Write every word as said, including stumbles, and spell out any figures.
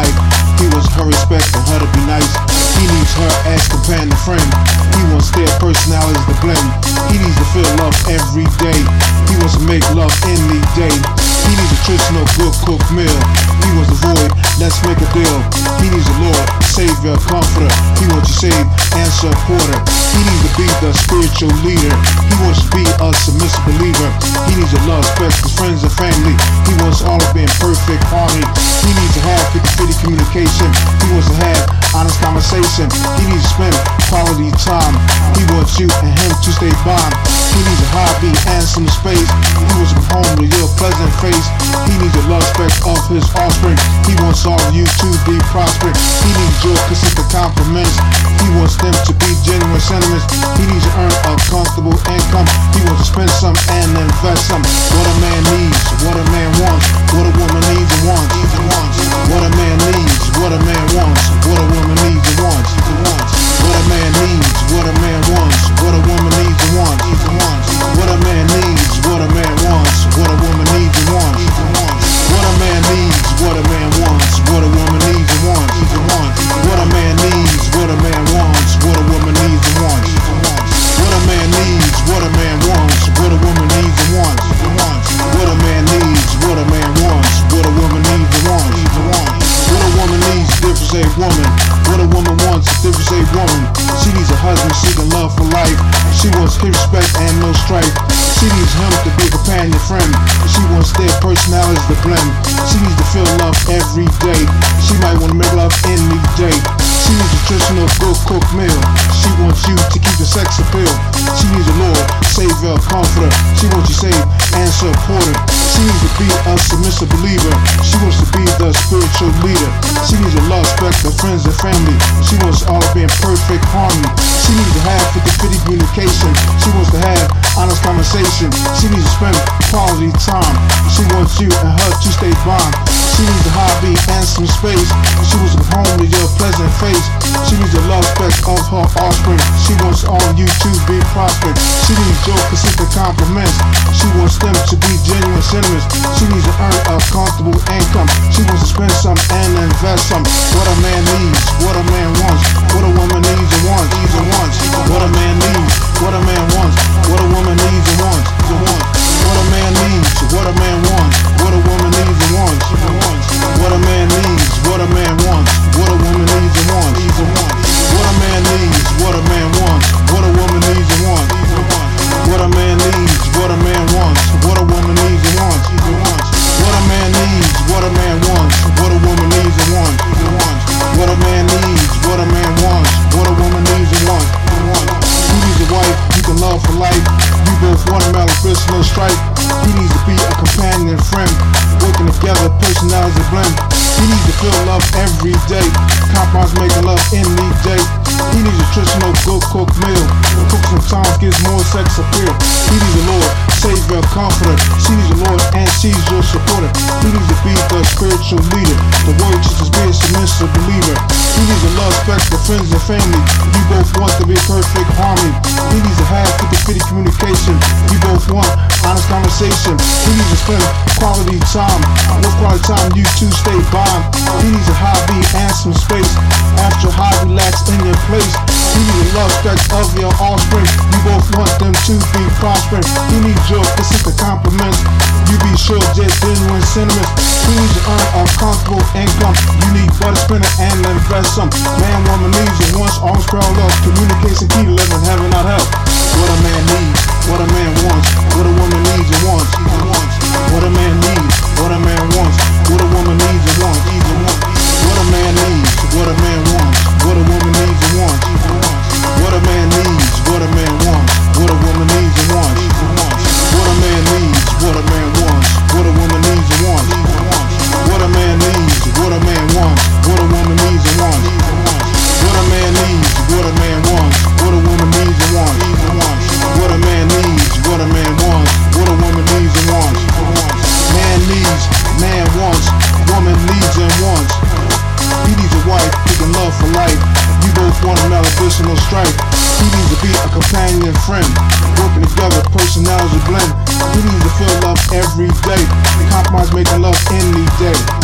life. He wants her respect and her to be nice. He needs her as companion friend. He wants their personalities to blend. He needs to feel love every day. He wants to make love any day. He needs a nutritional, good cooked meal. He wants to avoid, let's make a deal. He needs a Lord, Savior, Comforter. He wants you saved and supporter. He needs to be the spiritual leader. He wants to be a submissive believer. He needs to love, respect his friends and family. He wants all to be in perfect harmony. He needs to have fifty-fifty communication. He wants to have honest conversation. He needs to spend quality time. He wants you and him to stay bond. He needs a hobby and some space. He wants to come home to your pleasant face. He needs the love, respect of his offspring. He wants all of you to be prospering. He needs your consistent compliments. He wants them to be genuine sentiments. He needs to earn a comfortable income. He wants to spend some and invest some. What a man needs, what a man wants, what a woman needs and wants. What a man needs, what a man wants, what a woman needs and wants. What a man needs, what a man wants, what a woman needs and wants. What a man needs, what a man wants, what a woman needs and wants. What a man needs, what a man wants, what a woman needs and wants. What a man needs, what a man wants, what a woman needs and wants. What a man needs, what a man wants, what a woman needs and wants. What a man needs, what a man wants, what a woman needs and wants. What a woman needs, different a woman. What a woman wants, different a woman. She needs a husband seeking love for life. She wants his respect and no strife. She needs him to be a companion friend. She wants their personalities to blend. She needs to feel love every day. She might want to make love any day. She needs a nutritional, good cooked meal. She wants you to keep the sex appeal. She needs a Lord, Savior, Comforter. She wants you saved and supported. She needs to be a submissive believer. She wants to be the spiritual leader. She needs a love, respect her friends and family. She wants all to be in perfect harmony. She needs to have fifty-fifty communication. She wants to have honest conversation. She needs to spend quality time. She wants you and her to stay bond. She needs a hobby and some space. She wants to come home to your pleasant face. She needs a love, respect of her offspring. She wants all of you to be prospering. She needs your consistent compliments. She wants them to be genuine sentiments. She needs to earn a comfortable income. She wants to spend some and invest some. What a man needs, what a man wants, what a woman needs and wants. What a man needs, what a man wants, what a woman needs and wants. What a man needs, what a man wants, what a woman needs and wants. What a man needs, what a man wants, what a woman needs and wants. What a man needs, what a man wants, what a woman needs and wants. What a man needs, what a man wants, what a woman needs and wants. What a man needs, what a man wants, what a woman needs and wants. What a man needs, what a man wants, what a woman needs and wants. He needs a wife you can love for life. You both watermelon, fist, no strife. He needs to be a companion friend. Working together, personalities blend. He needs to feel love every day. Compromise making love any day. He needs a nutritional, good cooked meal. Cook sometimes gives more sex appeal. He needs a Lord, Savior, Comforter. She needs a Lord and she's your supporter. He needs to be the spiritual leader. The word just be a submissive believer. He needs to love, respect for friends and family. You both want to be perfect harmony. He needs to have fifty-fifty communication. You both want honest conversation. He needs to spend quality time. With quality time, you two stay bond. He needs a hobby and some space. After a hobby, relax in your place. He needs a love, respect of your offspring. You both want them to be prospering. He needs your consistent compliments. You be sure just genuine sentiments. He needs to earn a comfortable income. You need butter spinner and invest some. Man, woman needs and wants, always parallel. Communication key to living, heaven, not hell. What a man needs, what a man wants, what a woman needs and wants. What a man needs, what a man wants, what a woman needs and wants. What a man needs, what a man wants, what a woman needs and wants. What a man needs, what a man wants, what a woman needs and wants. What a man needs, what a man wants, what a woman needs and wants. What a man needs, what a man wants, what a woman needs and wants. What a man needs, what a man wants, what a woman needs and wants. What a man needs, what a man wants, what a woman needs and wants. Man needs, man wants, woman needs and wants. He needs a wife he can love for life. You both want another additional strife. He needs to be a companion friend. Working together, personalities blend. He needs to feel love every day. Compromise making love any day.